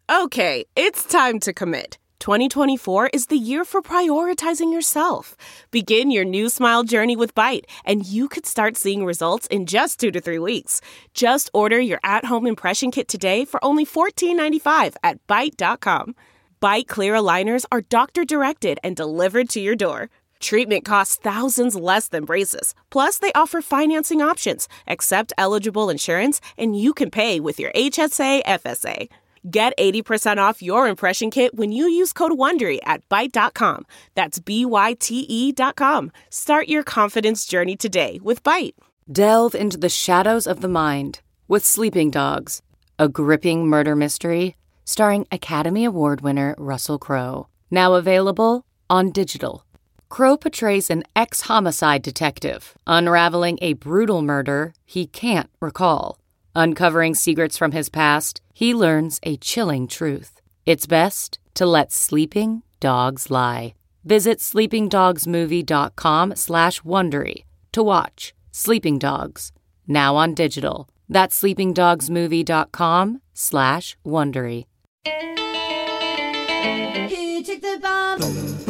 Okay, it's time to commit. 2024 is the year for prioritizing yourself. Begin your new smile journey with Byte, and you could start seeing results in just 2 to 3 weeks. Just order your at-home impression kit today for only $14.95 at Byte.com. Byte Clear aligners are doctor-directed and delivered to your door. Treatment costs thousands less than braces. Plus, they offer financing options, accept eligible insurance, and you can pay with your HSA FSA. Get 80% off your impression kit when you use code WONDERY at Byte.com. That's BYTE.com. Start your confidence journey today with Byte. Delve into the shadows of the mind with Sleeping Dogs, a gripping murder mystery starring Academy Award winner Russell Crowe. Now available on digital. Crowe portrays an ex-homicide detective unraveling a brutal murder he can't recall. Uncovering secrets from his past, he learns a chilling truth. It's best to let sleeping dogs lie. Visit sleepingdogsmovie.com/Wondery to watch Sleeping Dogs, now on digital. That's sleepingdogsmovie.com/Wondery. Here, take the bomb.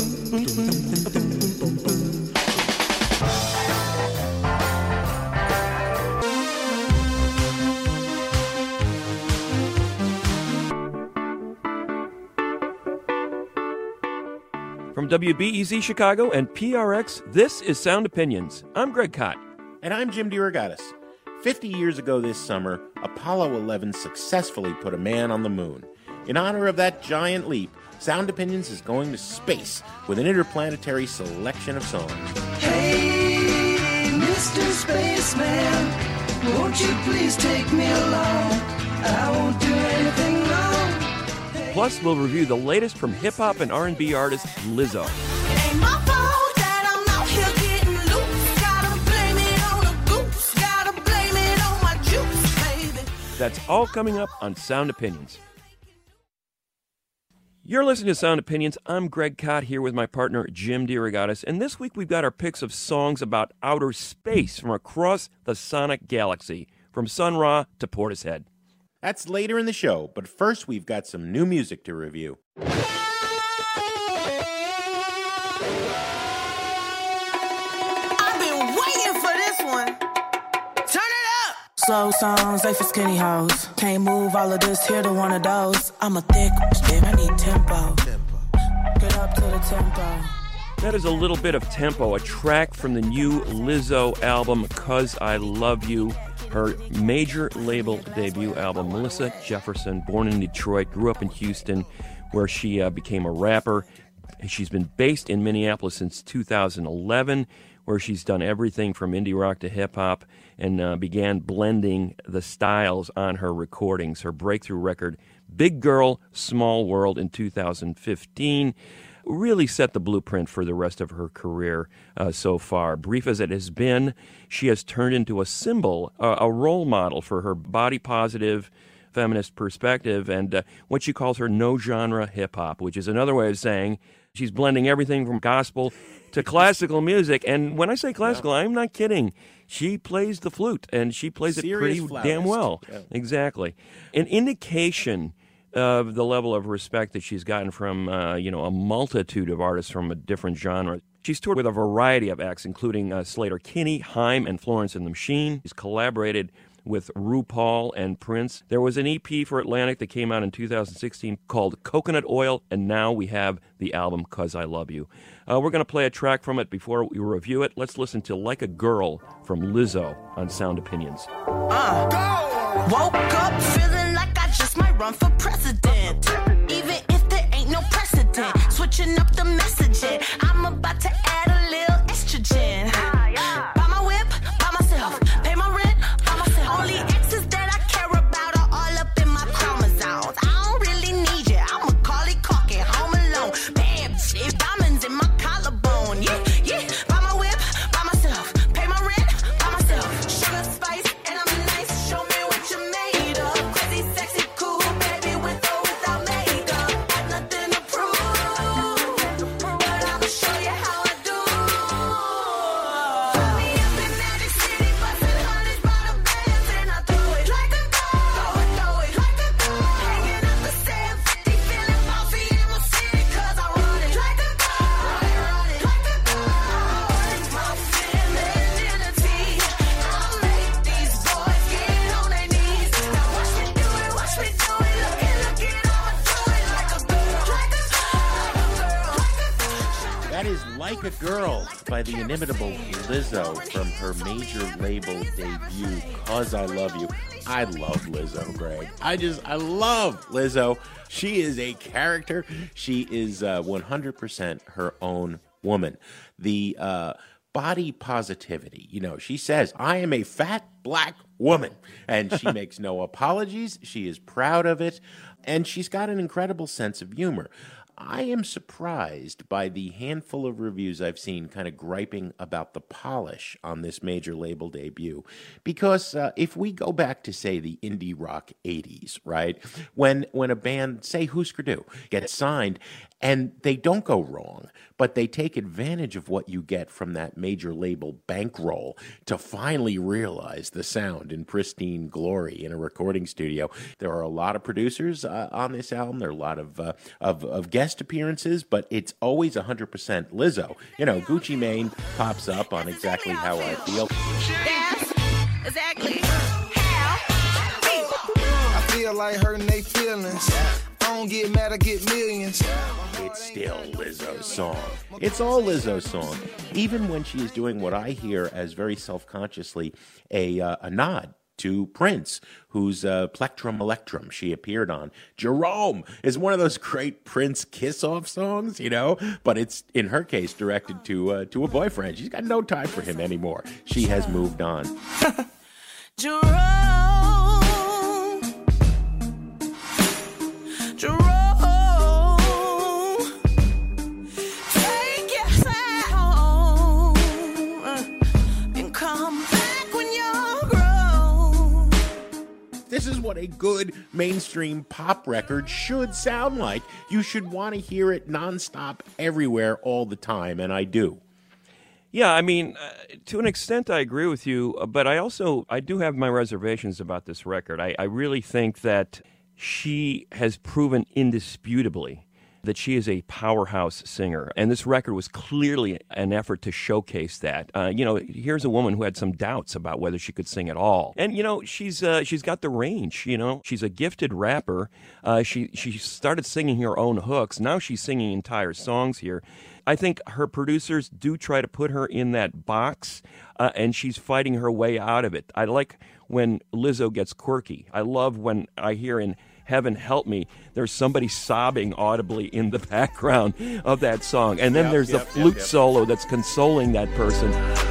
From WBEZ Chicago and PRX, this is Sound Opinions. I'm Greg Kot. And I'm Jim DeRogatis. 50 years ago this summer, Apollo 11 successfully put a man on the moon. In honor of that giant leap, Sound Opinions is going to space with an interplanetary selection of songs. Hey, Mr. Spaceman, won't you please take me along? I won't do anything wrong. Plus, we'll review the latest from hip-hop and R&B artist Lizzo. It ain't my fault that I'm out here getting loose. Gotta blame it on the goose. Gotta blame it on my juice, baby. That's all coming up on Sound Opinions. You're listening to Sound Opinions. I'm Greg Kot here with my partner Jim DeRogatis, and this week we've got our picks of songs about outer space from across the sonic galaxy, from Sun Ra to Portishead. That's later in the show, but first we've got some new music to review. I've been waiting for this one. Turn it up! Slow songs, they for skinny hoes. Can't move all of this, here to one of those. I'm a thick bitch, I need tempo. Get up to the tempo. That is a little bit of tempo, a track from the new Lizzo album, 'Cause I Love You, her major label debut album. Melissa Jefferson, born in Detroit, grew up in Houston, where she became a rapper. She's been based in Minneapolis since 2011, where she's done everything from indie rock to hip-hop and began blending the styles on her recordings. Her breakthrough record, Big Girl, Small World, in 2015, really set the blueprint for the rest of her career so far. Brief as it has been, she has turned into a symbol, a role model for her body-positive feminist perspective and what she calls her no-genre hip-hop, which is another way of saying she's blending everything from gospel to classical music. And when I say classical, I'm not kidding. She plays the flute, and she plays it pretty damn well. Yeah. Exactly. An indication of the level of respect that she's gotten from, a multitude of artists from a different genre. She's toured with a variety of acts, including Sleater-Kinney, Haim, and Florence and the Machine. She's collaborated with RuPaul and Prince. There was an EP for Atlantic that came out in 2016 called Coconut Oil, and now we have the album 'Cause I Love You. We're going to play a track from it before we review it. Let's listen to Like a Girl from Lizzo on Sound Opinions. Woke up feeling like I just might run for president. Even if there ain't no precedent. Switching up the messaging. I'm about to add a little estrogen. Buy my whip, by myself. Pay my rent, by myself. Only exes that I care about are all up in my chromosomes. I don't really need you. I'm Macaulay Culkin, Home Alone. Bam, shit, diamonds in my collarbone. Yeah, yeah. Buy my whip, by myself. Pay my rent, by myself. Sugar, spice, and I'm nice. Show me what you made of. Crazy, sexy, cool, baby, with or without makeup. Got nothing to prove, but I'm a Like a Girl by the inimitable Lizzo from her major label debut, 'Cause I Love You. I love Lizzo, Greg. I love Lizzo. She is a character. She is 100% her own woman. The body positivity, she says, I am a fat black woman. And she makes no apologies. She is proud of it. And she's got an incredible sense of humor. I am surprised by the handful of reviews I've seen kind of griping about the polish on this major label debut. Because if we go back to, say, the indie rock 80s, right, when a band, say Husker Du, gets signed and they don't go wrong, but they take advantage of what you get from that major label bankroll to finally realize the sound in pristine glory in a recording studio. There are a lot of producers on this album. There are a lot of guest appearances, but it's always 100% Lizzo. Gucci Mane pops up on Exactly How I Feel. That's exactly how I feel like hurting they feelings. I don't get mad, I get millions. It's still Lizzo's song. It's all Lizzo's song. Even when she is doing what I hear as very self-consciously a nod to Prince, whose Plectrum Electrum she appeared on. Jerome is one of those great Prince kiss-off songs, but it's, in her case, directed to a boyfriend. She's got no time for him anymore. She has moved on. Jerome. Take yourself home and come back when you're grown. This is what a good mainstream pop record should sound like. You should want to hear it nonstop everywhere all the time, and I do. Yeah, I mean, to an extent, I agree with you, but I do have my reservations about this record. I really think that she has proven indisputably that she is a powerhouse singer, and this record was clearly an effort to showcase that. Here's a woman who had some doubts about whether she could sing at all, and she's got the range. She's a gifted rapper. She started singing her own hooks. Now she's singing entire songs here. I think her producers do try to put her in that box, and she's fighting her way out of it. I like when Lizzo gets quirky. I love when I hear in Heaven Help Me, there's somebody sobbing audibly in the background of that song. And then there's the flute solo that's consoling that person.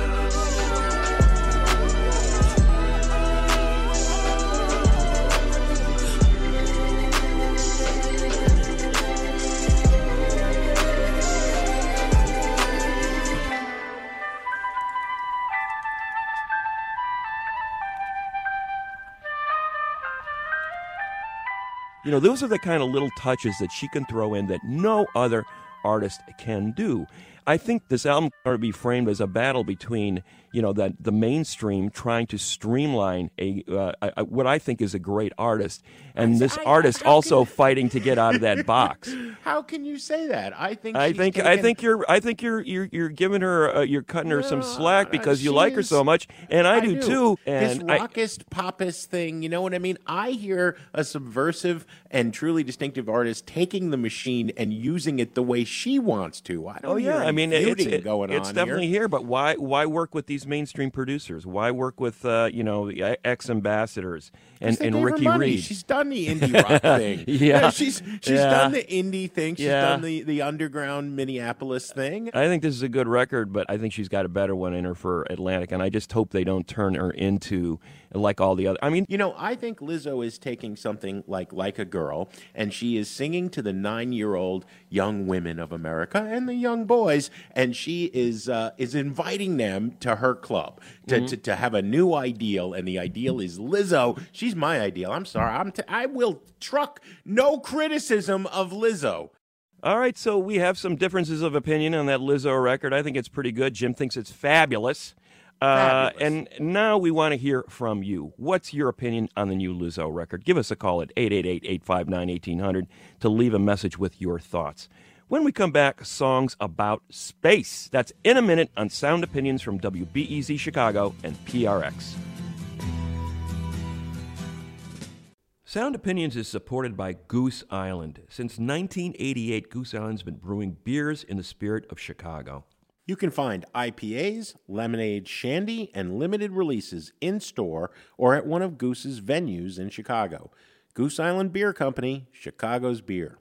Those are the kind of little touches that she can throw in that no other artist can do. I think this album ought to be framed as a battle between, the mainstream trying to streamline what I think is a great artist, and this artist also fighting to get out of that box. How can you say that? I think you're giving her you're cutting her some slack because you like her so much, and I do too. And this rockist, popist thing, you know what I mean? I hear a subversive and truly distinctive artist taking the machine and using it the way she wants to. I don't hear it's definitely here. But why work with these mainstream producers? Why work with ex-ambassadors and Ricky Reed? She's done the indie rock thing. She's done the indie thing. She's done the underground Minneapolis thing. I think this is a good record, but I think she's got a better one in her for Atlantic, and I just hope they don't turn her into like all the other. I mean, I think Lizzo is taking something like a Girl, and she is singing to the 9-year-old young women of America and the young boys, and she is inviting them to her club to have a new ideal, and the ideal is Lizzo. She's my ideal. I'm sorry. I will truck no criticism of Lizzo. All right, so we have some differences of opinion on that Lizzo record. I think it's pretty good. Jim thinks it's fabulous. And now we want to hear from you. What's your opinion on the new Lizzo record? Give us a call at 888-859-1800 to leave a message with your thoughts. When we come back, songs about space. That's in a minute on Sound Opinions from WBEZ Chicago and PRX. Sound Opinions is supported by Goose Island. Since 1988, Goose Island's been brewing beers in the spirit of Chicago. You can find IPAs, lemonade, shandy, and limited releases in-store or at one of Goose's venues in Chicago. Goose Island Beer Company, Chicago's beer.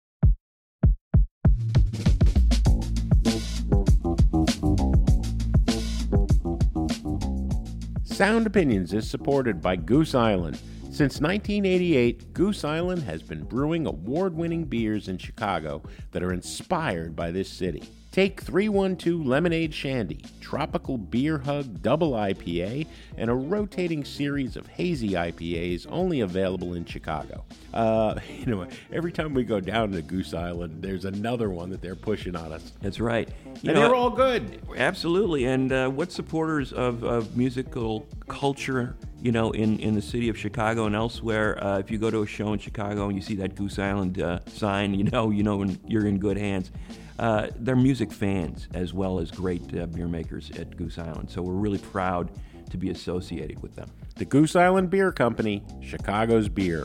Sound Opinions is supported by Goose Island. Since 1988, Goose Island has been brewing award-winning beers in Chicago that are inspired by this city. Take 312 Lemonade Shandy, Tropical Beer Hug Double IPA, and a rotating series of hazy IPAs only available in Chicago. Every time we go down to Goose Island, there's another one that they're pushing on us. That's right. They're all good. Absolutely. And what supporters of musical culture, in the city of Chicago and elsewhere, if you go to a show in Chicago and you see that Goose Island sign, you know when you're in good hands. They're music fans as well as great beer makers at Goose Island. So we're really proud to be associated with them. The Goose Island Beer Company, Chicago's beer.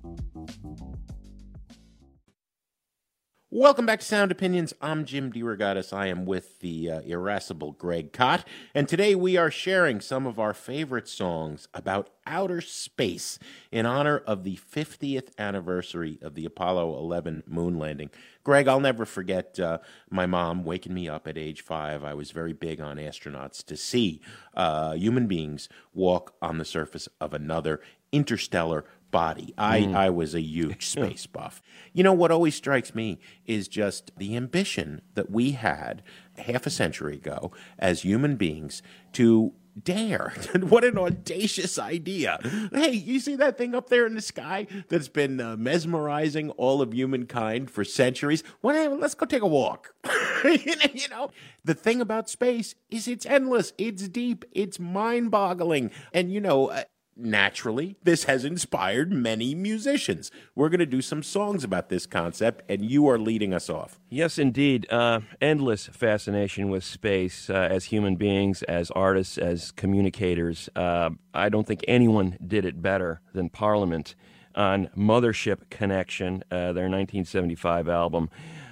Welcome back to Sound Opinions. I'm Jim DeRogatis. I am with the irascible Greg Kot, and today we are sharing some of our favorite songs about outer space in honor of the 50th anniversary of the Apollo 11 moon landing. Greg, I'll never forget my mom waking me up at age 5. I was very big on astronauts to see human beings walk on the surface of another interstellar body. I was a huge space buff. What always strikes me is just the ambition that we had half a century ago as human beings to dare. What an audacious idea. Hey, you see that thing up there in the sky that's been mesmerizing all of humankind for centuries? Well, let's go take a walk. The thing about space is it's endless, it's deep, it's mind-boggling. And, naturally, this has inspired many musicians. We're going to do some songs about this concept, and you are leading us off. Yes, indeed. Endless fascination with space as human beings, as artists, as communicators. I don't think anyone did it better than Parliament on Mothership Connection, their 1975 album.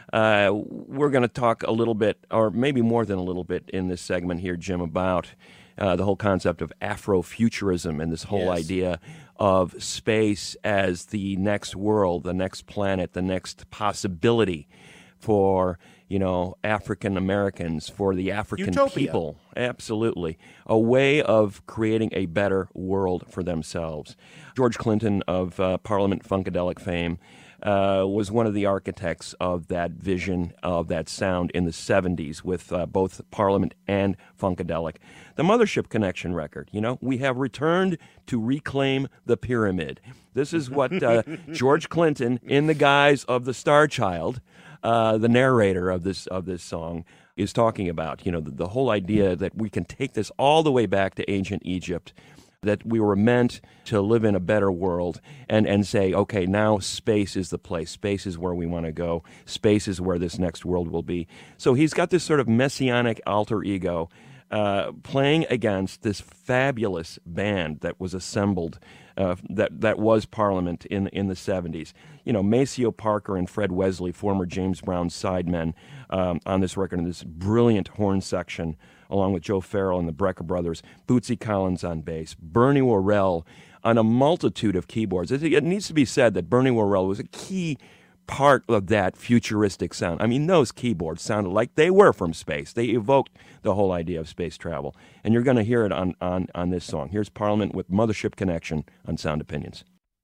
We're going to talk a little bit, or maybe more than a little bit in this segment here, Jim, about the whole concept of Afrofuturism and this whole idea of space as the next world, the next planet, the next possibility for, African Americans, for the African people. Absolutely. A way of creating a better world for themselves. George Clinton of Parliament Funkadelic fame was one of the architects of that vision, of that sound in the 70s with both Parliament and Funkadelic. The Mothership Connection record, we have returned to reclaim the pyramid. This is what George Clinton, in the guise of the Star Child, the narrator of this song, is talking about. The whole idea that we can take this all the way back to ancient Egypt, that we were meant to live in a better world and say, okay, now space is the place. Space is where we want to go. Space is where this next world will be. So he's got this sort of messianic alter ego playing against this fabulous band that was assembled, that was Parliament in the 70s. Maceo Parker and Fred Wesley, former James Brown sidemen, on this record, in this brilliant horn section, along with Joe Farrell and the Brecker Brothers, Bootsy Collins on bass, Bernie Worrell on a multitude of keyboards. It needs to be said that Bernie Worrell was a key part of that futuristic sound. I mean, those keyboards sounded like they were from space. They evoked the whole idea of space travel. And you're going to hear it on this song. Here's Parliament with Mothership Connection on Sound Opinions.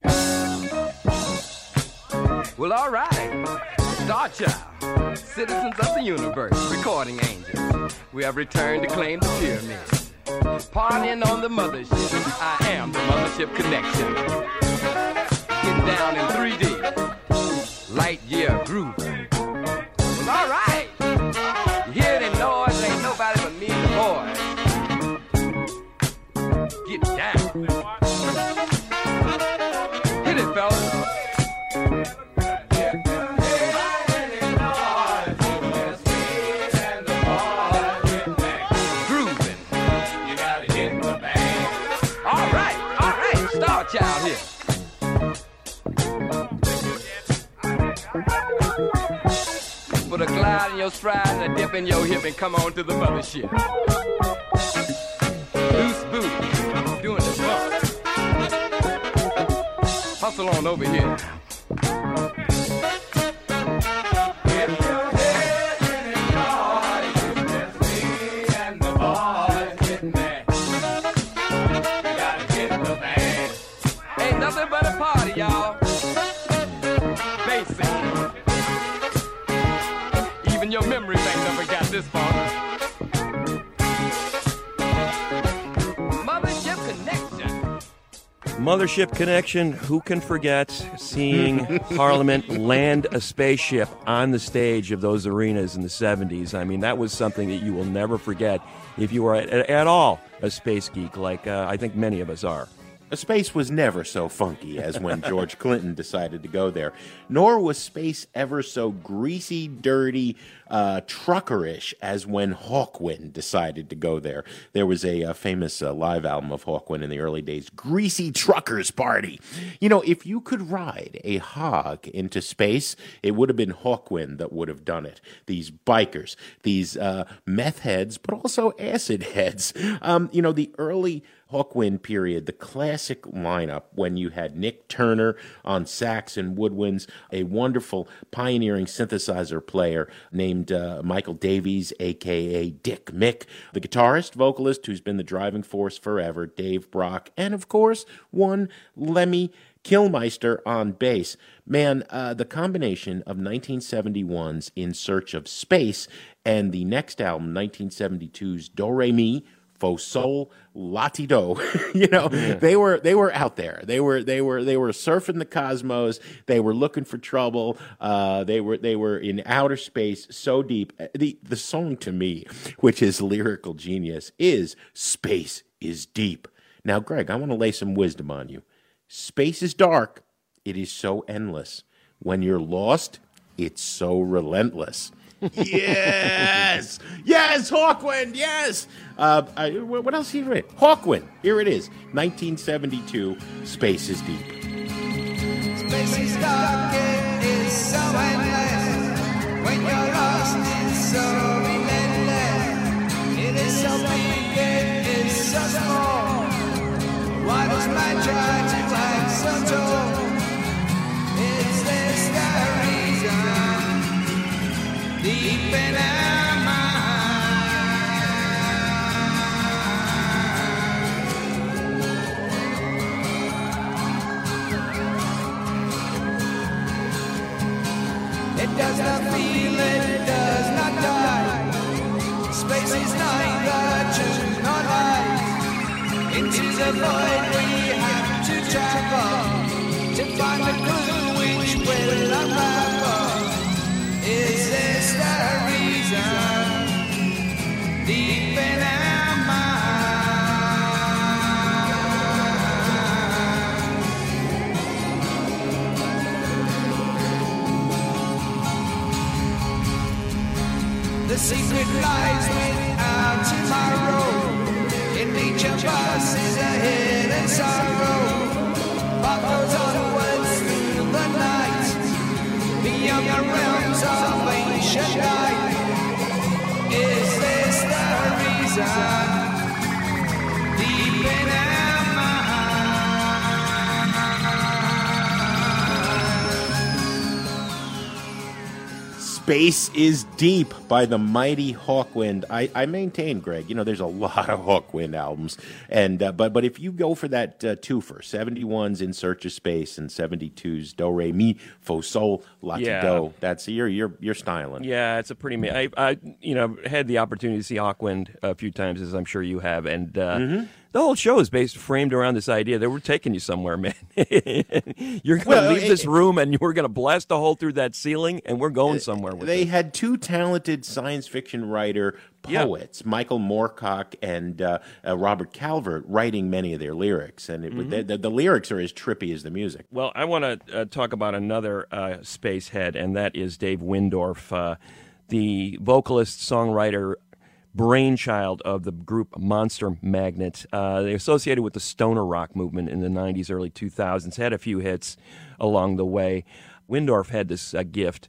Well, all right. Star Child, citizens of the universe, recording angels. We have returned to claim the pyramid. Partying on the mothership. I am the Mothership Connection. Getting down in 3D. Light year grooving. Well, all right. You hear the noise? Ain't nobody but me and the boys. Get down. Hit it, fellas. Child here. Put a glide in your stride and a dip in your hip and come on to the mothership. Loose booty, doing the bump. Hustle on over here. Y'all, basic. Even your memory bank never got this far. Mothership Connection. Mothership Connection. Who can forget seeing Parliament land a spaceship on the stage of those arenas in the 70s? I mean, that was something that you will never forget if you were at all a space geek, like I think many of us are. Space was never so funky as when George Clinton decided to go there, nor was space ever so greasy, dirty, truckerish as when Hawkwind decided to go there. There was a famous live album of Hawkwind in the early days, Greasy Truckers Party. You know, if you could ride a hog into space, it would have been Hawkwind that would have done it. These bikers, these meth heads, but also acid heads. The early Hawkwind period, the classic lineup when you had Nick Turner on sax and woodwinds, a wonderful pioneering synthesizer player named Michael Davies, a.k.a. Dick Mick, the guitarist, vocalist who's been the driving force forever, Dave Brock, and of course, one Lemmy Kilmister on bass. Man, the combination of 1971's In Search of Space and the next album, 1972's Do Re Mi Fo Sol La Ti Do. They were out there. They were surfing the cosmos. They were looking for trouble. They were in outer space so deep. The song to me, which is lyrical genius, is Space is Deep. Now, Greg, I want to lay some wisdom on you. Space is dark. It is so endless. When you're lost, it's so relentless. Yes! Yes, Hawkwind, yes! What else he read? Hawkwind, here it is, 1972, Space is Deep. Space is dark, it is so endless. When you're lost, it's so relentless. It is so big, it is so small. Why does man try to act so tall? Is this the reason? Deep in our mind, it does not feel, it does not die. Space is neither true nor light. Into the void we have to travel to find the clue which will unravel. Is this the reason? Deep in our mind, the secret lies without tomorrow. In each of us is a hidden sorrow. What goes onwards through the night, beyond the realms of ancient light. Is this the reason? Deep in our mind. Space is Deep by the mighty Hawkwind. I maintain, Greg, there's a lot of Hawkwind albums, and but if you go for that twofer, 71's In Search of Space and 72's Do Re Mi Fo Sol La Ti Do, that's you're styling. Yeah, it's a pretty. I had the opportunity to see Hawkwind a few times, as I'm sure you have, and the whole show is framed around this idea that we're taking you somewhere, man. You're going to leave this room, and we're going to blast a hole through that ceiling, and we're going somewhere with it. They had two talented science fiction writer poets, Michael Moorcock and Robert Calvert, writing many of their lyrics, and the lyrics are as trippy as the music. Well, I want to talk about another space head, and that is Dave Windorf, the vocalist, songwriter, brainchild of the group Monster Magnet. They associated with the stoner rock movement in the 90s, early 2000s, had a few hits along the way. Windorf had this gift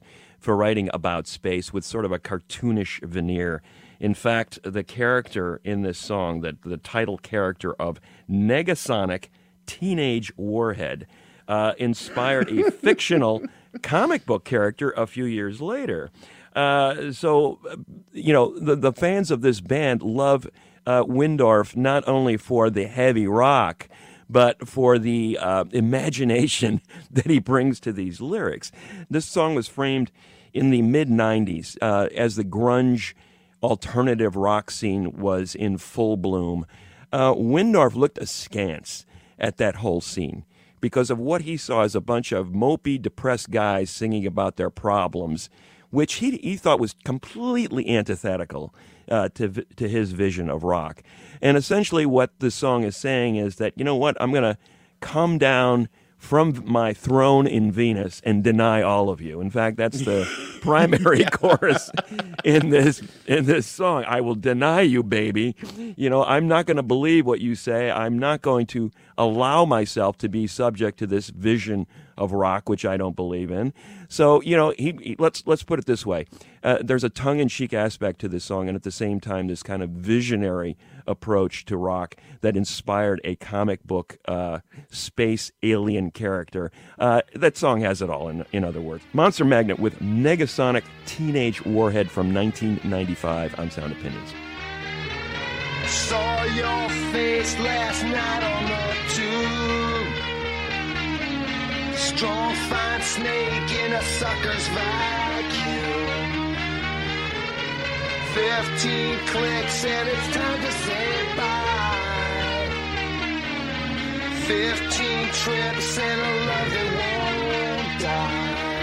for writing about space with sort of a cartoonish veneer. In fact, the character in this song, the title character of Negasonic Teenage Warhead, inspired a fictional comic book character a few years later. So, the fans of this band love Windorf not only for the heavy rock, but for the imagination that he brings to these lyrics. This song was framed in the mid-'90s as the grunge alternative rock scene was in full bloom. Windorf looked askance at that whole scene because of what he saw as a bunch of mopey, depressed guys singing about their problems, which he thought was completely antithetical to his vision of rock. And essentially what the song is saying is that, you know what, I'm going to come down from my throne in Venus and deny all of you. In fact, that's the primary chorus in this song. I will deny you, baby. I'm not going to believe what you say. I'm not going to allow myself to be subject to this vision of rock, which I don't believe in. So, let's put it this way. There's a tongue-in-cheek aspect to this song, and at the same time, this kind of visionary approach to rock that inspired a comic book space alien character. That song has it all, in other words. Monster Magnet with Negasonic Teenage Warhead from 1995 on Sound Opinions. Saw your face last night on the tube. Strong, fine snake in a sucker's vacuum. 15 clicks and it's time to say bye. 15 trips and a love that won't die.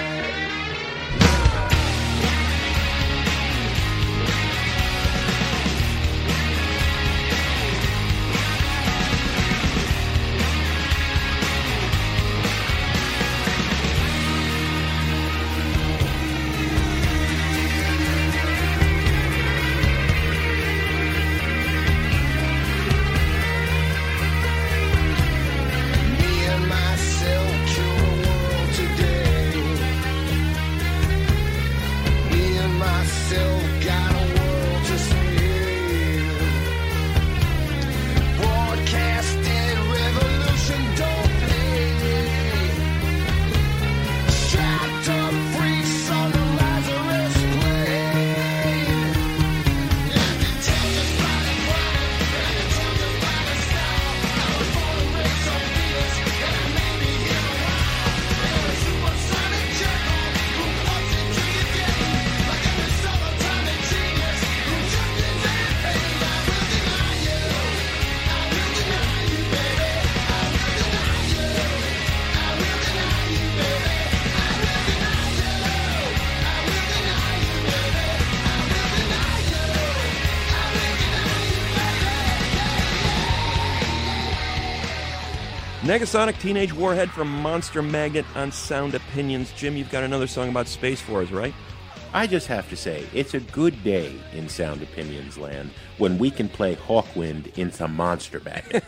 Negasonic Teenage Warhead from Monster Magnet on Sound Opinions. Jim, you've got another song about space for us, right? I just have to say, it's a good day in Sound Opinions land when we can play Hawkwind in some Monster Magnet.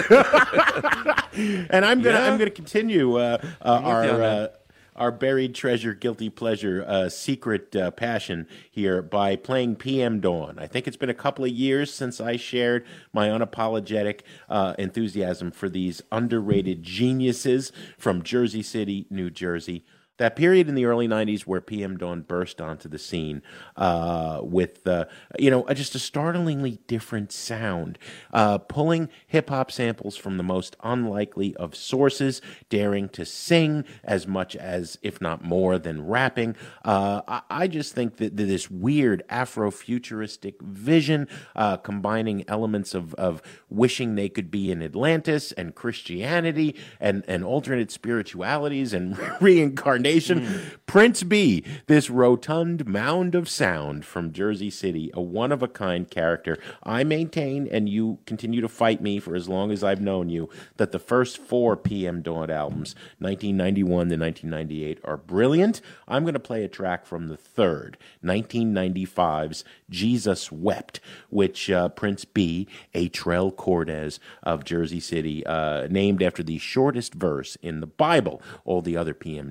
And I'm gonna continue our buried treasure, guilty pleasure, secret passion here by playing PM Dawn. I think it's been a couple of years since I shared my unapologetic enthusiasm for these underrated geniuses from Jersey City, New Jersey. That period in the early 90s where PM Dawn burst onto the scene with, just a startlingly different sound, pulling hip-hop samples from the most unlikely of sources, daring to sing as much as, if not more, than rapping. I just think that this weird Afrofuturistic vision, combining elements of wishing they could be in Atlantis and Christianity and alternate spiritualities and reincarnation. Prince B, this rotund mound of sound from Jersey City, a one-of-a-kind character. I maintain, and you continue to fight me for as long as I've known you, that the first 4 PM Dawn albums, 1991 to 1998, are brilliant. I'm going to play a track from the third, 1995's Jesus Wept, which Prince B, Atrell Cordes of Jersey City, named after the shortest verse in the Bible. All the other PM Dawn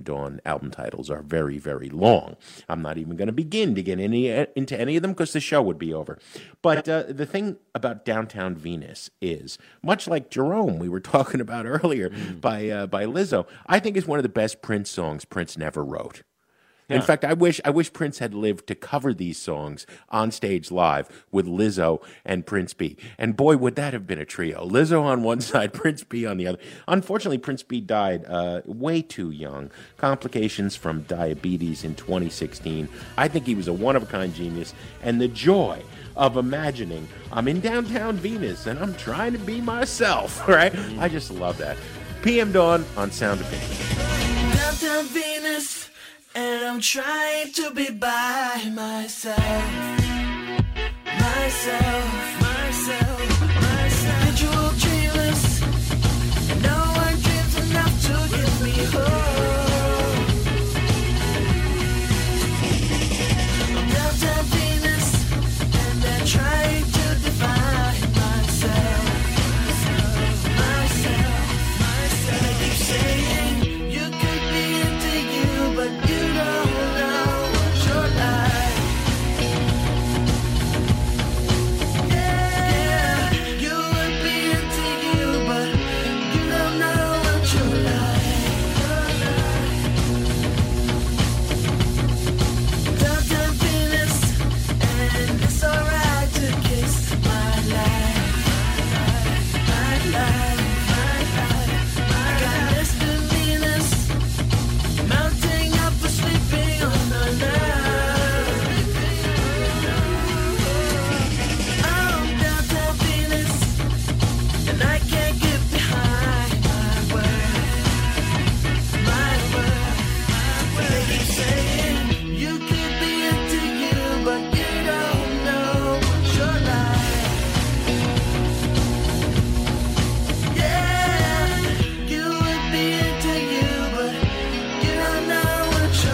album titles are very, very long. I'm not even going to begin to get into any of them because the show would be over. But the thing about Downtown Venus is, much like Jerome we were talking about earlier by Lizzo, I think is one of the best Prince songs Prince never wrote. In fact, I wish Prince had lived to cover these songs on stage live with Lizzo and Prince B. And boy, would that have been a trio. Lizzo on one side, Prince B on the other. Unfortunately, Prince B died way too young. Complications from diabetes in 2016. I think he was a one-of-a-kind genius. And the joy of imagining I'm in Downtown Venus and I'm trying to be myself, right? I just love that. PM Dawn on Sound Opinion. Downtown Venus. And I'm trying to be by myself. Visual dreamers. No one dreams enough to get me home. I'm Downtown Venus, and I'm trying to define myself. And I keep saying you could be into you, but you don't know what you're like. Yeah, you would be into you, but you don't know what you're like. Downtown Venus, and it's alright to kiss my life. I got misdemeanors mounting up for sleeping on the night. I'm Downtown Venus, and I can't get behind my word. They keep saying you could be into you, but you don't know what you're like. Yeah, you would be into you, but you don't know what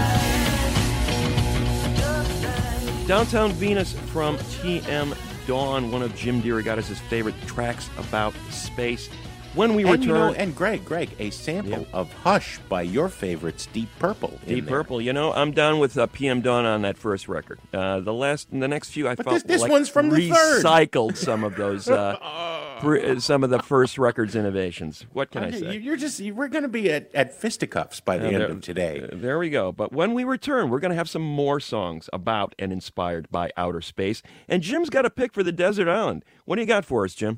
you're like. Downtown Venus from TM Dawn, one of Jim DeRogatis' favorite tracks about space. When we return... And Greg, a sample of Hush by your favorites, Deep Purple. Deep Purple. I'm done with PM Dawn on that first record. The next few I felt this like one's from the third. recycled some of those, some of the first records innovations. What can I say? We're going to be at fisticuffs by the end of today. There we go. But when we return, we're going to have some more songs about and inspired by outer space. And Jim's got a pick for the desert island. What do you got for us, Jim?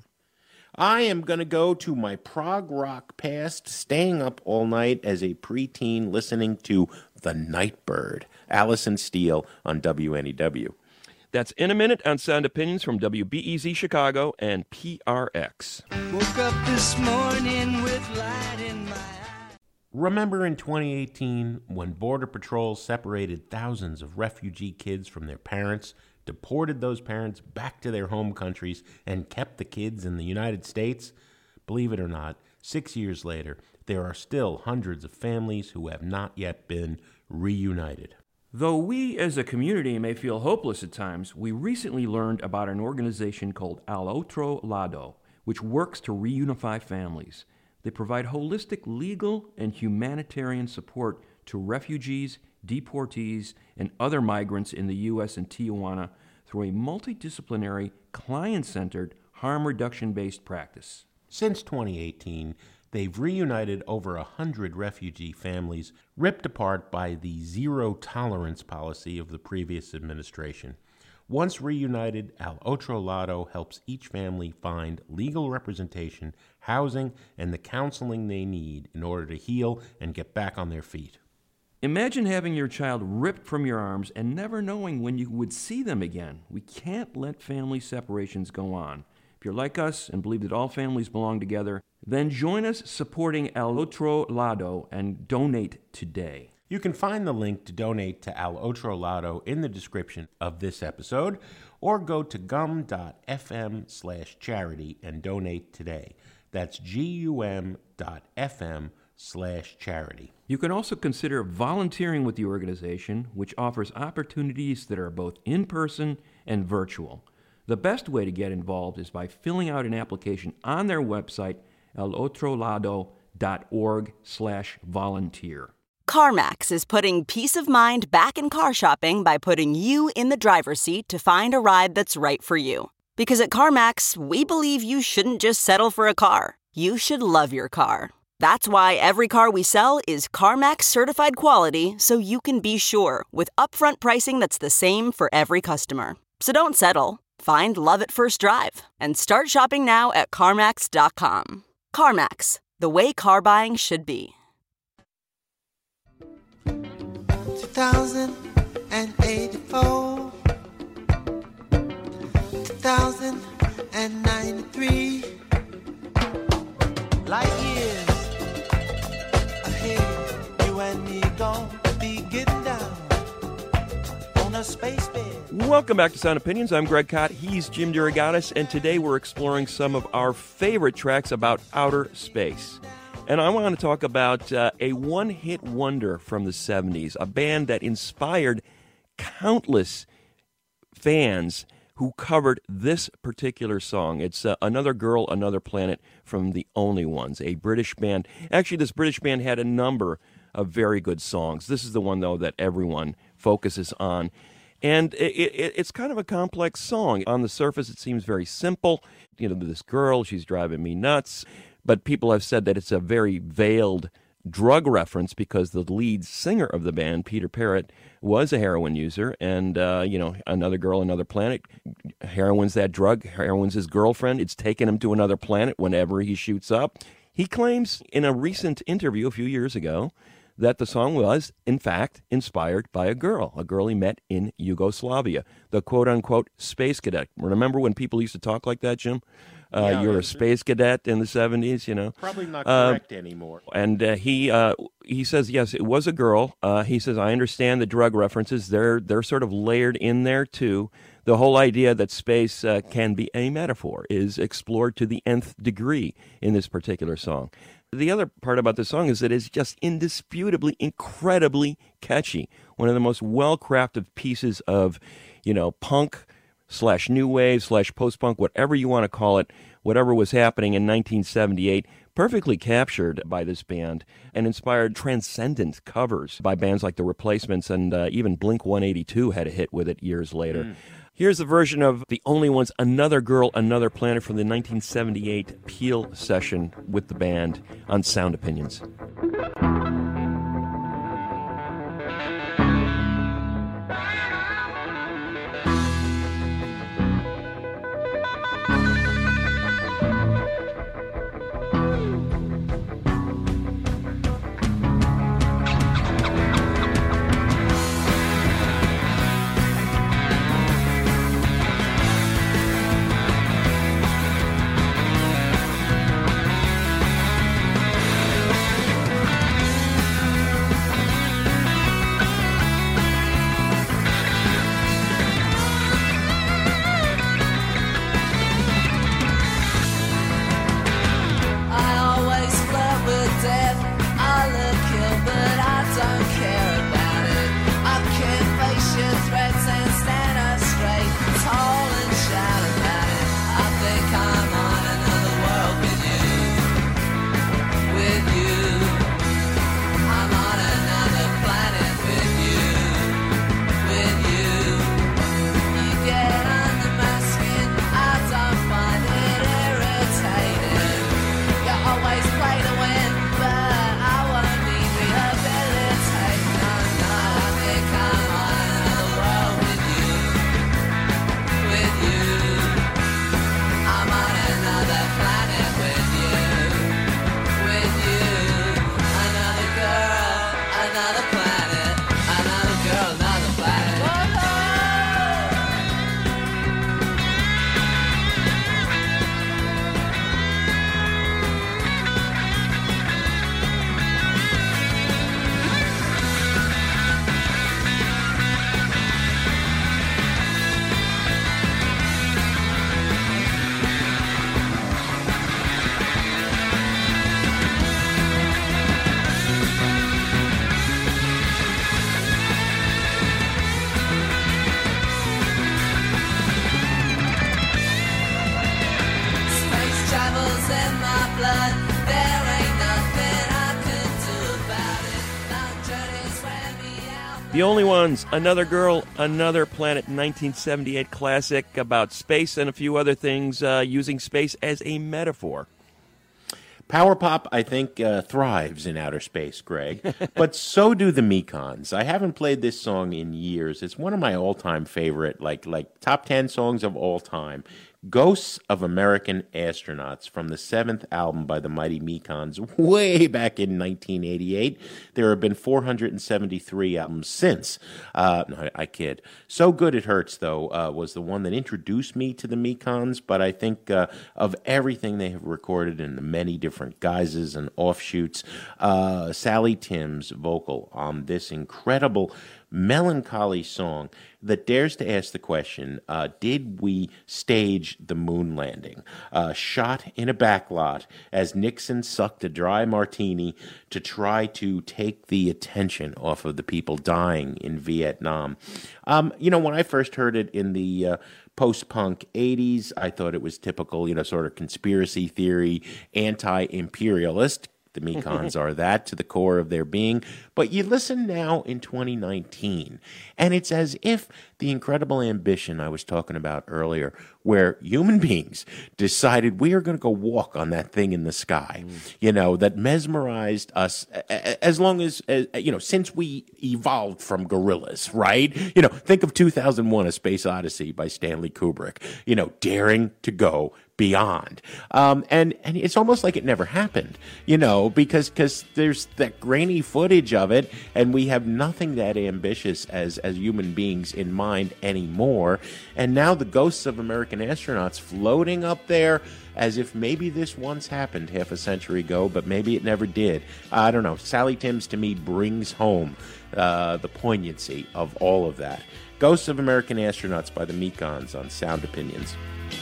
I am going to go to my prog rock past, staying up all night as a preteen listening to The Nightbird, Allison Steele on WNEW. That's in a minute on Sound Opinions from WBEZ Chicago and PRX. Woke up this morning with light in my eye. Remember in 2018 when Border Patrol separated thousands of refugee kids from their parents, deported those parents back to their home countries, and kept the kids in the United States? Believe it or not, 6 years later, there are still hundreds of families who have not yet been reunited. Though we as a community may feel hopeless at times, we recently learned about an organization called Al Otro Lado, which works to reunify families. They provide holistic legal and humanitarian support to refugees, deportees, and other migrants in the U.S. and Tijuana through a multidisciplinary, client-centered, harm reduction-based practice. Since 2018, they've reunited over 100 refugee families ripped apart by the zero-tolerance policy of the previous administration. Once reunited, Al Otro Lado helps each family find legal representation, housing, and the counseling they need in order to heal and get back on their feet. Imagine having your child ripped from your arms and never knowing when you would see them again. We can't let family separations go on. If you're like us and believe that all families belong together, then join us supporting Al Otro Lado and donate today. You can find the link to donate to Al Otro Lado in the description of this episode, or go to gum.fm/charity and donate today. That's gum.fm/charity. You can also consider volunteering with the organization, which offers opportunities that are both in-person and virtual. The best way to get involved is by filling out an application on their website, alotrolado.org/volunteer. CarMax is putting peace of mind back in car shopping by putting you in the driver's seat to find a ride that's right for you. Because at CarMax, we believe you shouldn't just settle for a car. You should love your car. That's why every car we sell is CarMax certified quality, so you can be sure with upfront pricing that's the same for every customer. So don't settle. Find love at first drive and start shopping now at CarMax.com. CarMax, the way car buying should be. 2084, 2093, light years ahead, you and me gon' be getting down on a space bed. Welcome back to Sound Opinions. I'm Greg Kot. He's Jim DeRogatis, and today we're exploring some of our favorite tracks about outer space. And I want to talk about a one-hit wonder from the 70s, a band that inspired countless fans who covered this particular song. It's Another Girl, Another Planet from The Only Ones, a British band. Actually, this British band had a number of very good songs. This is the one, though, that everyone focuses on. And it's kind of a complex song. On the surface, it seems very simple. You know, this girl, she's driving me nuts. But people have said that it's a very veiled drug reference because the lead singer of the band, Peter Parrott, was a heroin user. And, Another Girl, Another Planet, heroin's that drug. Heroin's his girlfriend. It's taken him to another planet whenever he shoots up. He claims in a recent interview a few years ago that the song was, in fact, inspired by a girl he met in Yugoslavia, the quote-unquote space cadet. Remember when people used to talk like that, Jim? You're a space cadet in the 70s, you know. Probably not correct anymore. And he says, yes, it was a girl. He says, I understand the drug references. They're sort of layered in there, too. The whole idea that space can be a metaphor is explored to the nth degree in this particular song. The other part about the song is that it's just indisputably, incredibly catchy. One of the most well-crafted pieces of, punk / new wave / post-punk, whatever you want to call it, whatever was happening in 1978, perfectly captured by this band and inspired transcendent covers by bands like The Replacements, and even Blink-182 had a hit with it years later. Here's a version of The Only Ones, Another Girl, Another Planet from the 1978 Peel session with the band on Sound Opinions. The Only Ones, Another Girl, Another Planet, 1978 classic about space and a few other things, using space as a metaphor. Power pop, I think, thrives in outer space, Greg, but so do the Mekons. I haven't played this song in years. It's one of my all-time favorite, like top 10 songs of all time. Ghosts of American Astronauts from the 7th album by the Mighty Mekons way back in 1988. There have been 473 albums since. No, I kid. So Good It Hurts, though, was the one that introduced me to the Mekons, but I think of everything they have recorded in the many different guises and offshoots, Sally Timms' vocal on this incredible melancholy song that dares to ask the question, did we stage the moon landing? Shot in a backlot as Nixon sucked a dry martini to try to take the attention off of the people dying in Vietnam. When I first heard it in the post-punk 80s, I thought it was typical, sort of conspiracy theory, anti-imperialist. The Mekons are that to the core of their being. But you listen now in 2019, and it's as if the incredible ambition I was talking about earlier, where human beings decided we are going to go walk on that thing in the sky, that mesmerized us as long as, since we evolved from gorillas, right? Think of 2001, A Space Odyssey by Stanley Kubrick, daring to go beyond. And it's almost like it never happened, because there's that grainy footage of it, and we have nothing that ambitious as human beings in mind anymore. And now the ghosts of American astronauts floating up there as if maybe this once happened half a century ago, but maybe it never did. I don't know. Sally Timms, to me, brings home the poignancy of all of that. Ghosts of American Astronauts by the Mekons on Sound Opinions.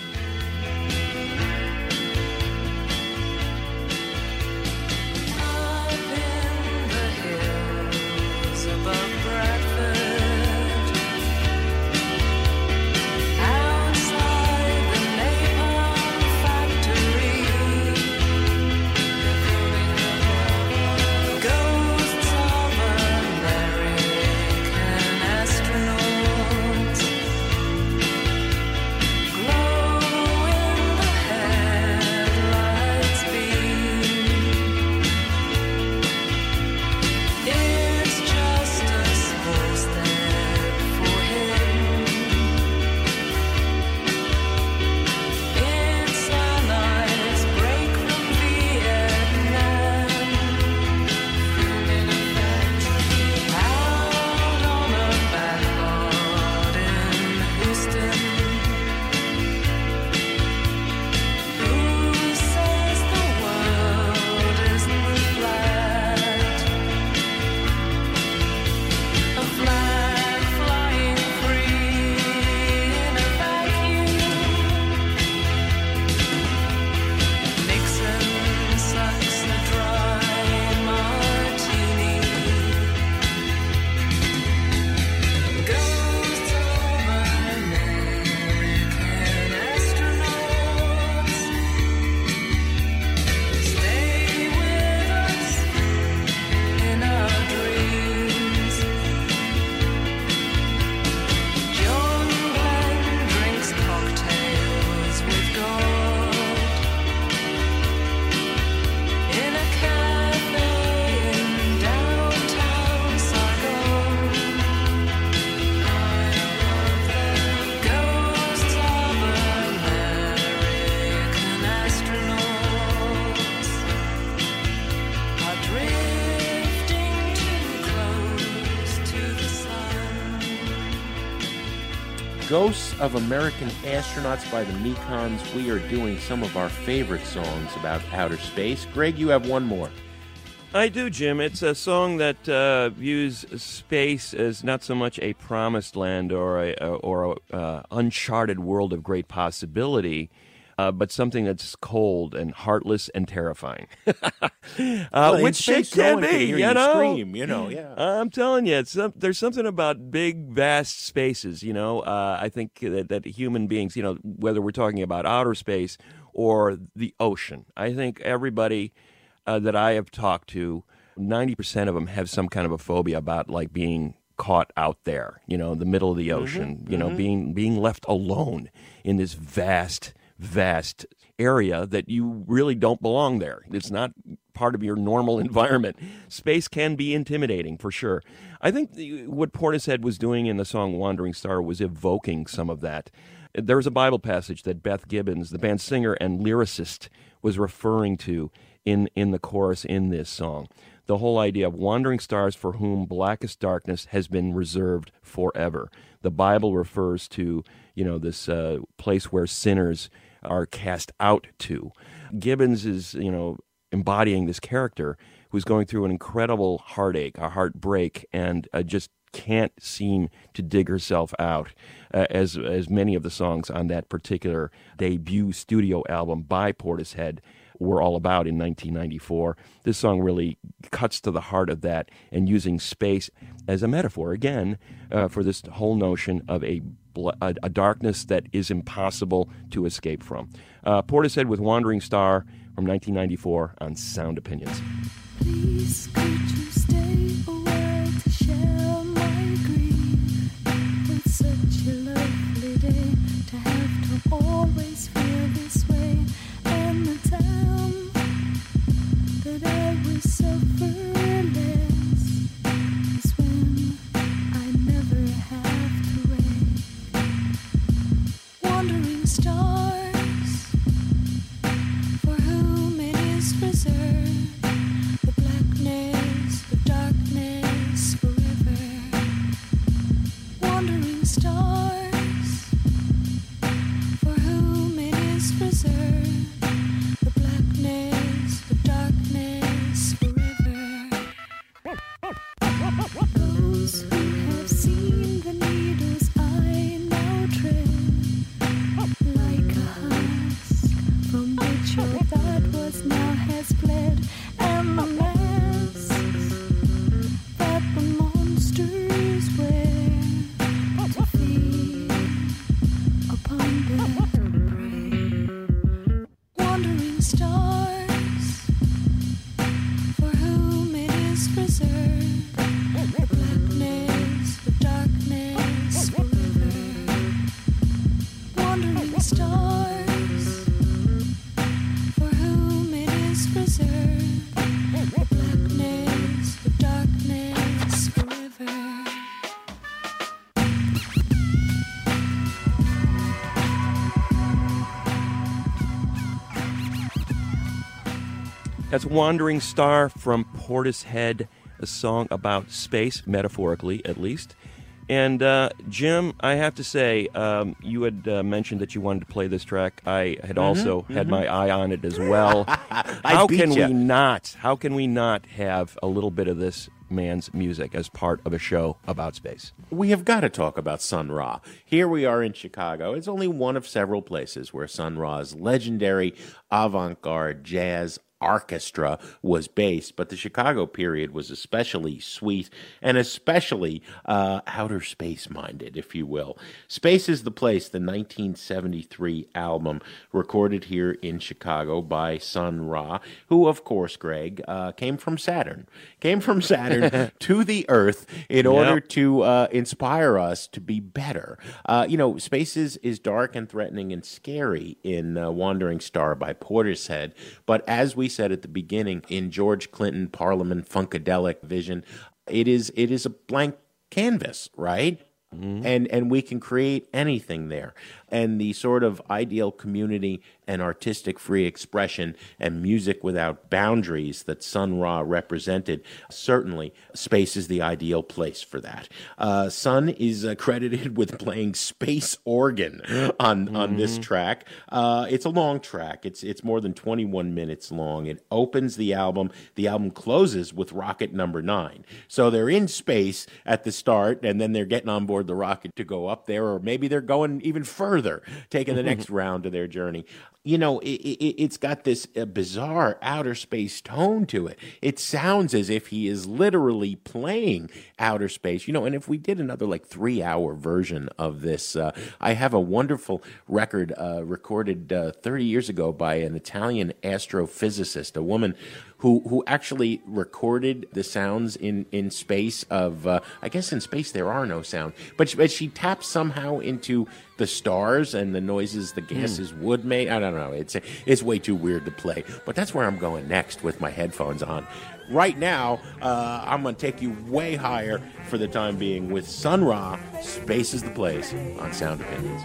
Ghosts of American Astronauts by the Mekons. We are doing some of our favorite songs about outer space. Greg, you have one more. I do, Jim. It's a song that views space as not so much a promised land or a uncharted world of great possibility, but something that's cold and heartless and terrifying. Which it can be, scream, yeah. I'm telling you, there's something about big, vast spaces, I think that human beings, whether we're talking about outer space or the ocean, I think everybody that I have talked to, 90% of them have some kind of a phobia about being caught out there, in the middle of the ocean, being left alone in this vast area that you really don't belong there. It's not part of your normal environment. Space can be intimidating, for sure. I think what Portishead was doing in the song Wandering Star was evoking some of that. There was a Bible passage that Beth Gibbons, the band's singer and lyricist, was referring to in the chorus in this song. The whole idea of wandering stars for whom blackest darkness has been reserved forever. The Bible refers to, this place where sinners are cast out to. Gibbons is, embodying this character who's going through an incredible heartache, a heartbreak, and just can't seem to dig herself out, as many of the songs on that particular debut studio album by Portishead were all about in 1994. This song really cuts to the heart of that, and using space as a metaphor, again, for this whole notion of a darkness that is impossible to escape from. Portishead with Wandering Star from 1994 on Sound Opinions. Please, could you stay a while to share my grief? It's such a lovely day to have to always feel this way. And the time that I will suffer less is when I never have to wait. Wandering stars, for whom it is reserved, the blackness, the darkness forever. Wandering stars, for whom it is reserved, the blackness, the darkness forever. Those who have seen the needles I now tread, like a husk from which your thought was now has fled, and the masks that the monsters wear to feed upon their prey. Wandering stars, for whom it is reserved, the blackness, the darkness forever. Wandering stars, for whom it is reserved, the blackness, the darkness forever. That's Wandering Star from Portishead, a song about space, metaphorically at least. And Jim, I have to say, you had mentioned that you wanted to play this track. I had also had my eye on it as well. How can we not have a little bit of this man's music as part of a show about space? We have got to talk about Sun Ra. Here we are in Chicago. It's only one of several places where Sun Ra's legendary avant-garde jazz orchestra was based, but the Chicago period was especially sweet and especially outer space minded, if you will. Space is the Place, the 1973 album recorded here in Chicago by Sun Ra, who, of course, Greg, came from Saturn to the Earth in order to inspire us to be better. Space is dark and threatening and scary in Wandering Star by Portishead, but as we said at the beginning, in George Clinton Parliament Funkadelic vision, it is a blank canvas, right? And we can create anything there. And the sort of ideal community and artistic free expression and music without boundaries that Sun Ra represented, certainly space is the ideal place for that. Sun is credited with playing space organ on this track. It's a long track. It's more than 21 minutes long. It opens the album. The album closes with rocket number 9. So they're in space at the start, and then they're getting on board the rocket to go up there, or maybe they're going even further, taking the next round of their journey. It's got this bizarre outer space tone to it. It sounds as if he is literally playing outer space. And if we did another 3-hour version of this, I have a wonderful record recorded 30 years ago by an Italian astrophysicist, a woman who actually recorded the sounds in space of, I guess in space there are no sound, but she taps somehow into the stars and the noises the gases would make. I don't know. It's way too weird to play, but that's where I'm going next with my headphones on. Right now, I'm going to take you way higher for the time being with Sun Ra, Space is the Place on Sound Opinions.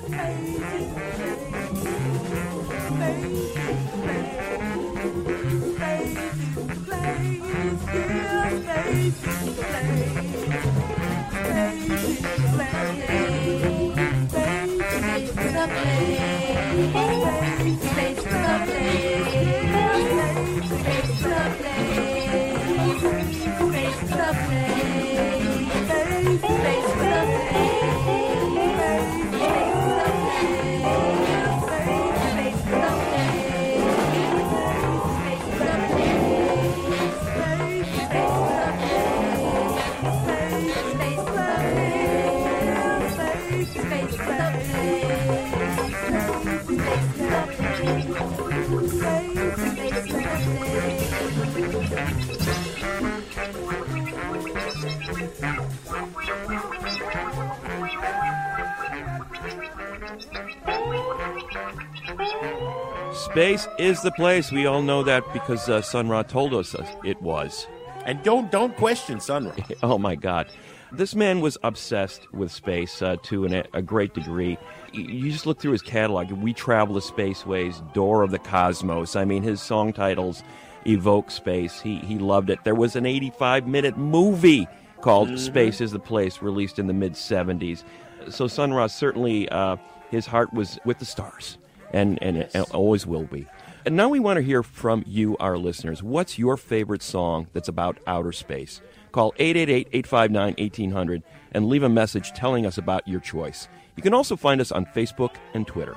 Space is the place. We all know that because Sun Ra told us it was. And don't question Sun Ra. Oh, my God. This man was obsessed with space to a great degree. You just look through his catalog. We Travel the Spaceways, Door of the Cosmos. I mean, his song titles evoke space. He loved it. There was an 85-minute movie called Space is the Place, released in the mid-'70s. So Sun Ra, certainly his heart was with the stars, and it always will be. And now we want to hear from you, our listeners. What's your favorite song that's about outer space? Call 888-859-1800 and leave a message telling us about your choice. You can also find us on Facebook and Twitter.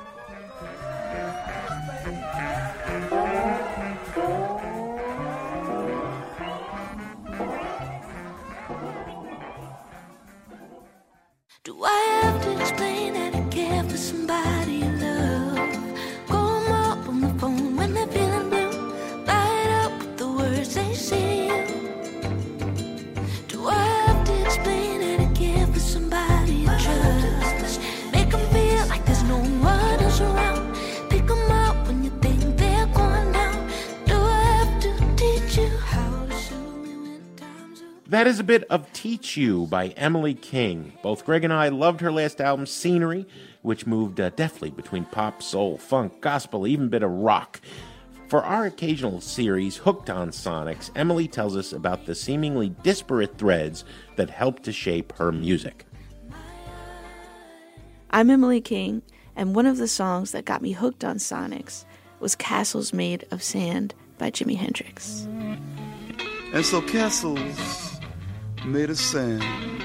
Do I have to explain that I care for somebody you love? Call them up on the phone when they're feeling blue. Light up with the words they say to you. Do I have to explain that I care for somebody you trust? Make them feel like there's no one else around. Pick them up when you think they're going down. Do I have to teach you how to show me when time's up? That is a bit of Teach You by Emily King. Both Greg and I loved her last album, Scenery, which moved deftly between pop, soul, funk, gospel, even a bit of rock. For our occasional series, Hooked on Sonics, Emily tells us about the seemingly disparate threads that helped to shape her music. I'm Emily King, and one of the songs that got me hooked on Sonics was Castles Made of Sand by Jimi Hendrix. And so castles made of sand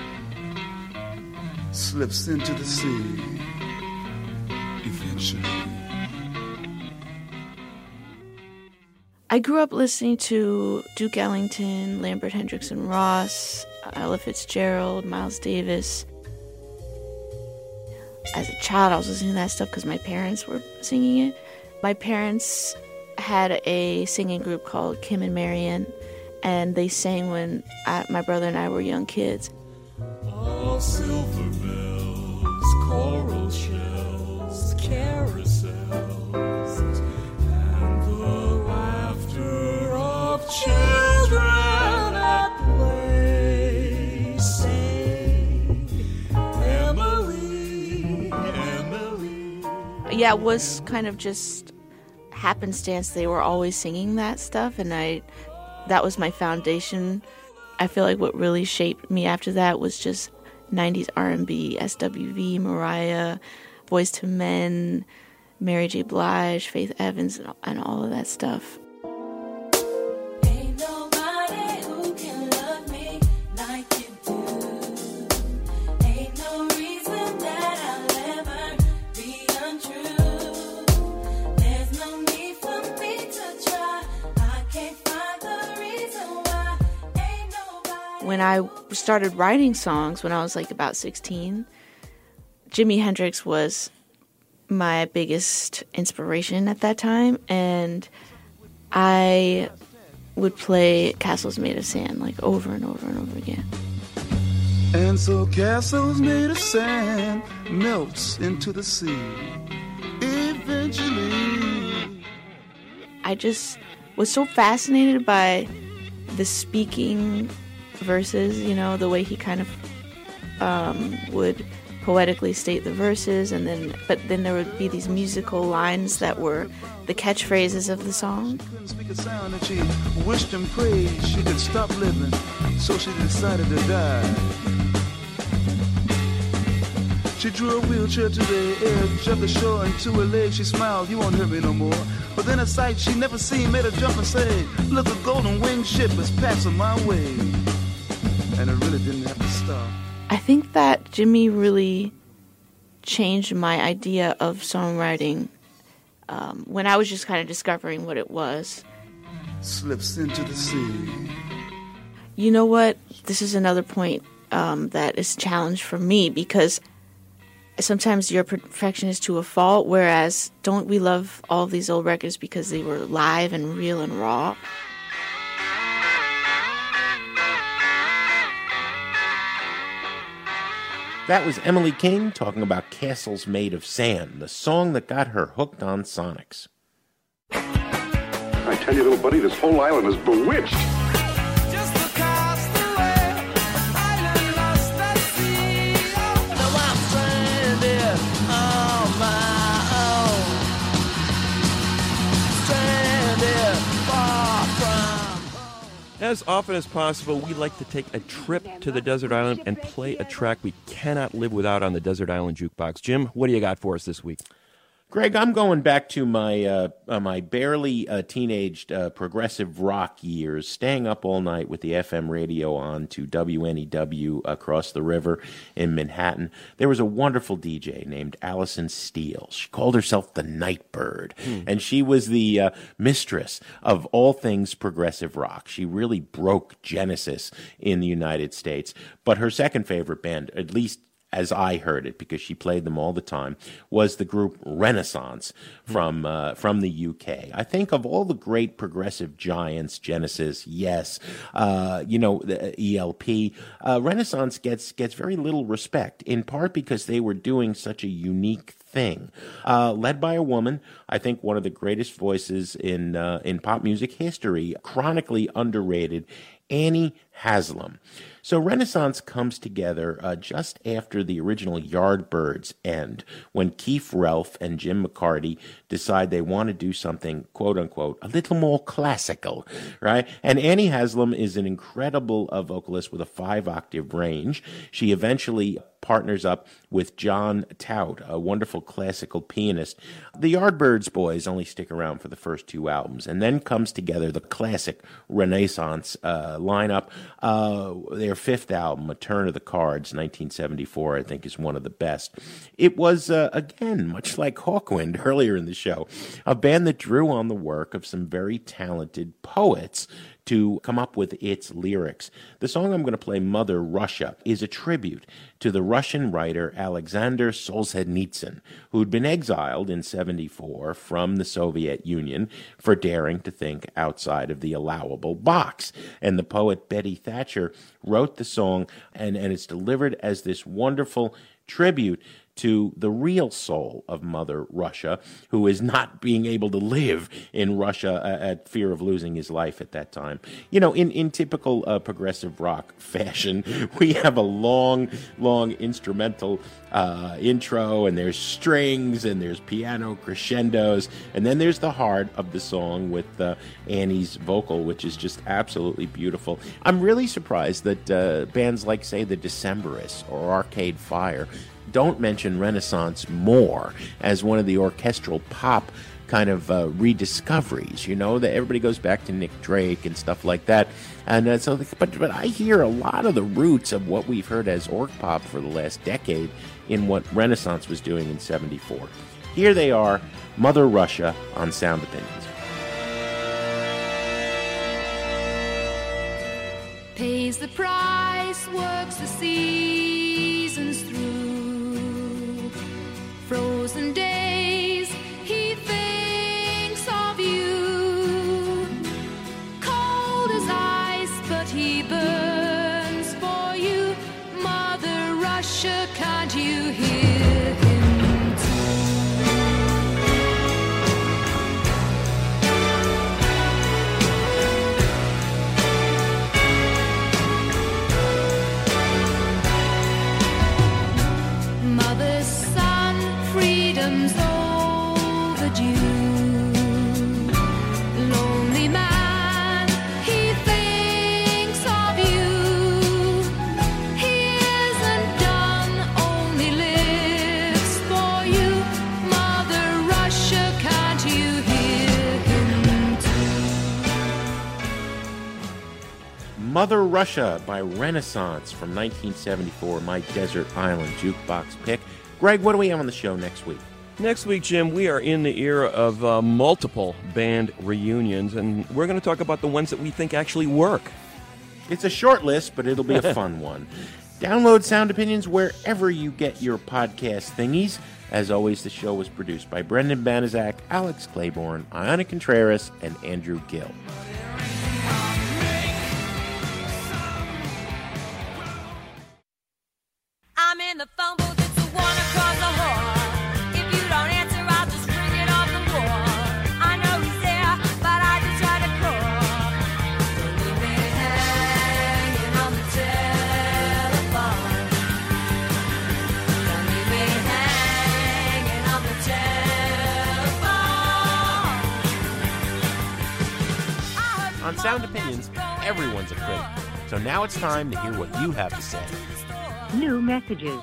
slips into the sea eventually. I grew up listening to Duke Ellington, Lambert Hendrickson Ross, Ella Fitzgerald, Miles Davis. As a child, I was listening to that stuff because my parents were singing it. My parents had a singing group called Kim and Marian, and they sang when my brother and I were young kids. All silver bells, coral shells, carousels, and the laughter of children at play. Say, Emily, Emily. Yeah, it was kind of just happenstance. They were always singing that stuff, and that was my foundation. I feel like what really shaped me after that was just 90s R&B, SWV, Mariah, Boyz II Men, Mary J. Blige, Faith Evans, and all of that stuff. Ain't nobody who can love me like you do. Ain't no reason that I'll ever be untrue. There's no need for me to try. I can't find the reason why. Ain't nobody. When I started writing songs when I was like about 16, Jimi Hendrix was my biggest inspiration at that time, and I would play Castles Made of Sand like over and over and over again. And so castles made of sand melts into the sea eventually. I just was so fascinated by the speaking verses, you know, the way he kind of would poetically state the verses, and but then there would be these musical lines that were the catchphrases of the song. Couldn't speak a sound, and she wished and prayed she could stop living, so she decided to die. She drew a wheelchair to the edge of the shore, and to her legs she smiled, "You won't hurt me no more." But then a sight she never seen made her jump and say, "Look, a golden winged ship is passing my way." And it really didn't have to stop. I think that Jimmy really changed my idea of songwriting when I was just kind of discovering what it was. Slips into the sea. You know what? This is another point that is a challenge for me, because sometimes your perfection is to a fault, whereas don't we love all of these old records because they were live and real and raw? That was Emily King talking about Castles Made of Sand, the song that got her hooked on Sonics. I tell you, little buddy, this whole island is bewitched. As often as possible, we like to take a trip to the desert island and play a track we cannot live without on the Desert Island Jukebox. Jim, what do you got for us this week? Greg, I'm going back to my my barely teenaged progressive rock years, staying up all night with the FM radio on to WNEW across the river in Manhattan. There was a wonderful DJ named Allison Steele. She called herself the Nightbird, and she was the mistress of all things progressive rock. She really broke Genesis in the United States. But her second favorite band, at least as I heard it, because she played them all the time, was the group Renaissance from the UK. I think of all the great progressive giants, Genesis, yes, the ELP, Renaissance gets very little respect, in part because they were doing such a unique thing. Led by a woman, I think one of the greatest voices in pop music history, chronically underrated, Annie Haslam. So Renaissance comes together just after the original Yardbirds end, when Keith Relf and Jim McCarty decide they want to do something, quote unquote, a little more classical, right? And Annie Haslam is an incredible vocalist with a 5-octave range. She eventually partners up with John Tout, a wonderful classical pianist. The Yardbirds boys only stick around for the first 2 albums, and then comes together the classic Renaissance lineup. Their 5th album, A Turn of the Cards, 1974, I think is one of the best. It was, again, much like Hawkwind earlier in the show, a band that drew on the work of some very talented poets to come up with its lyrics. The song I'm going to play, Mother Russia, is a tribute to the Russian writer Alexander Solzhenitsyn, who'd been exiled in 1974 from the Soviet Union for daring to think outside of the allowable box. And the poet Betty Thatcher wrote the song, and it's delivered as this wonderful tribute to the real soul of Mother Russia, who is not being able to live in Russia at fear of losing his life at that time. You know, in typical progressive rock fashion, we have a long instrumental intro, and there's strings, and there's piano crescendos, and then there's the heart of the song with Annie's vocal, which is just absolutely beautiful. I'm really surprised that bands like, say, the Decemberists or Arcade Fire don't mention Renaissance more as one of the orchestral pop kind of rediscoveries. You know, that everybody goes back to Nick Drake and stuff like that. And but I hear a lot of the roots of what we've heard as orc pop for the last decade in what Renaissance was doing in 1974. Here they are, Mother Russia on Sound Opinions. Pays the price, works the seasons through. Frozen days, he thinks of you. Cold Russia, can't you hear him? Mother's son, freedom's overdue. Lonely man, he thinks of you. He isn't done, only lives for you. Mother Russia, can't you hear him too? Mother Russia by Renaissance from 1974, my Desert Island Jukebox pick. Greg, what do we have on the show next week? Next week, Jim, we are in the era of multiple band reunions, and we're going to talk about the ones that we think actually work. It's a short list, but it'll be a fun one. Download Sound Opinions wherever you get your podcast thingies. As always, the show was produced by Brendan Banaszak, Alex Claiborne, Iona Contreras, and Andrew Gill. I'm in the phone booth, it's the one across the hall. If you don't answer, I'll just ring it off the wall. I know he's there, but I just try to call. Don't leave me hanging on the telephone. Don't leave me hanging on the telephone. On Sound Opinions, everyone's a critic. So now it's time to hear what you have to say. New messages.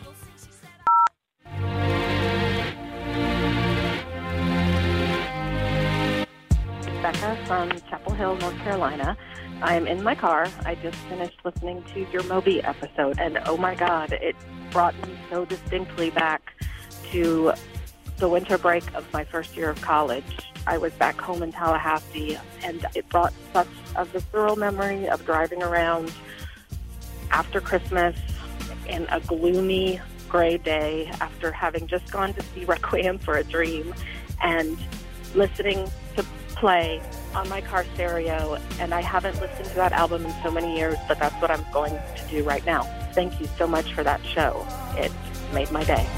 Becca from Chapel Hill, North Carolina. I'm in my car. I just finished listening to your Moby episode, and oh my God, it brought me so distinctly back to the winter break of my first year of college. I was back home in Tallahassee, and it brought such a visceral memory of driving around after Christmas in a gloomy, gray day after having just gone to see Requiem for a Dream and listening to play on my car stereo. And I haven't listened to that album in so many years, but that's what I'm going to do right now. Thank you so much for that show. It made my day.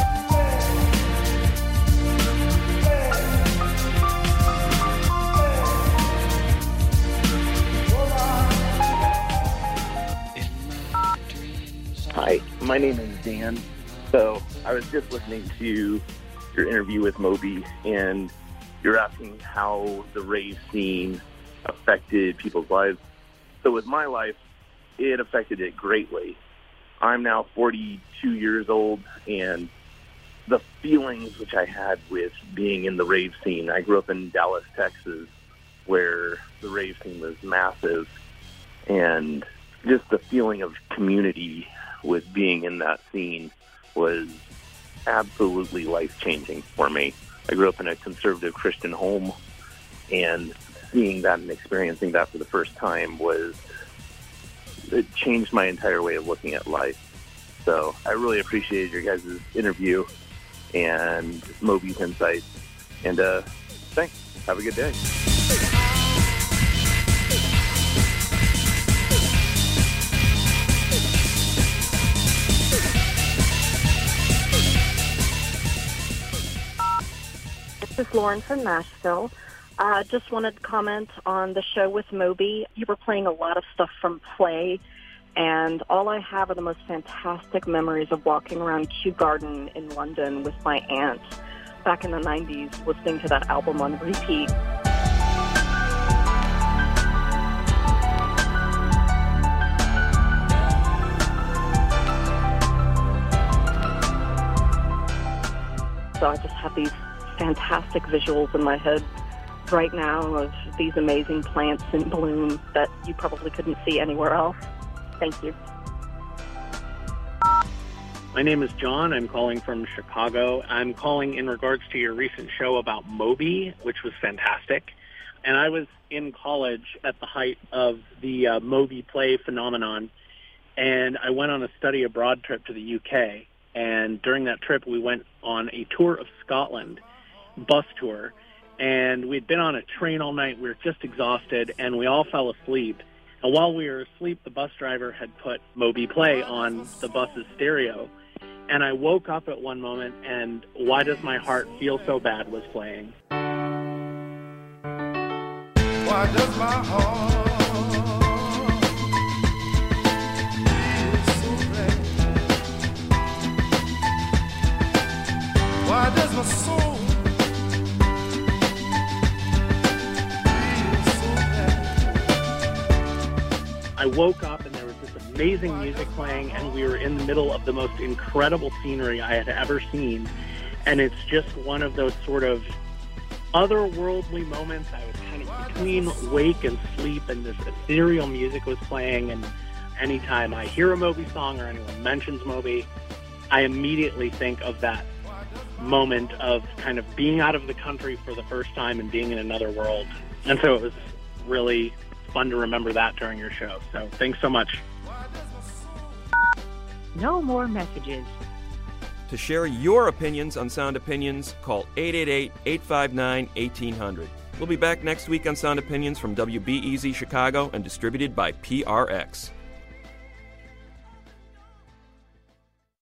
Hi, my name is Dan. So I was just listening to your interview with Moby, and you're asking how the rave scene affected people's lives. So with my life, it affected it greatly. I'm now 42 years old, and the feelings which I had with being in the rave scene, I grew up in Dallas, Texas, where the rave scene was massive, and just the feeling of community with being in that scene was absolutely life-changing for me. I grew up in a conservative Christian home, and seeing that and experiencing that for the first time it changed my entire way of looking at life. So I really appreciated your guys' interview and Moby's insights. And thanks. Have a good day. This is Lauren from Nashville. Just wanted to comment on the show with Moby. You were playing a lot of stuff from Play, and all I have are the most fantastic memories of walking around Kew Garden in London with my aunt back in the 90s, listening to that album on repeat. So I just have these fantastic visuals in my head right now of these amazing plants in bloom that you probably couldn't see anywhere else. Thank you. My name is John. I'm calling from Chicago. I'm calling in regards to your recent show about Moby, which was fantastic. And I was in college at the height of the Moby Play phenomenon, and I went on a study abroad trip to the UK. And during that trip, we went on a tour of Scotland, bus tour, and we'd been on a train all night. We were just exhausted, and we all fell asleep. And while we were asleep, the bus driver had put Moby Play on the bus's stereo. And I woke up at one moment, and Why Does My Heart Feel So Bad was playing. Why does my heart feel so bad? Why does my soul feel so bad? I woke up and there was this amazing music playing, and we were in the middle of the most incredible scenery I had ever seen. And it's just one of those sort of otherworldly moments. I was kind of between wake and sleep, and this ethereal music was playing. And anytime I hear a Moby song or anyone mentions Moby, I immediately think of that moment of kind of being out of the country for the first time and being in another world. And so it was really fun to remember that during your show. So thanks so much. No more messages. To share your opinions on Sound Opinions, call 888-859-1800. We'll be back next week on Sound Opinions from WBEZ Chicago and distributed by PRX.